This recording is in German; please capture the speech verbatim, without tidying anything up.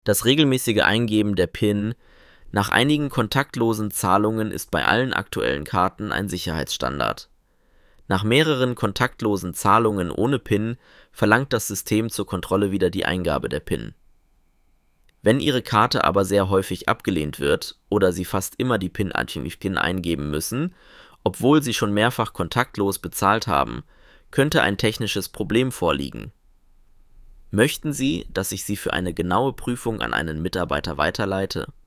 Das regelmäßige Eingeben der PIN nach einigen kontaktlosen Zahlungen ist bei allen aktuellen Karten ein Sicherheitsstandard. Nach mehreren kontaktlosen Zahlungen ohne PIN verlangt das System zur Kontrolle wieder die Eingabe der PIN. Wenn Ihre Karte aber sehr häufig abgelehnt wird oder Sie fast immer die PIN eingeben müssen, obwohl Sie schon mehrfach kontaktlos bezahlt haben, könnte ein technisches Problem vorliegen. Möchten Sie, dass ich Sie für eine genaue Prüfung an einen Mitarbeiter weiterleite?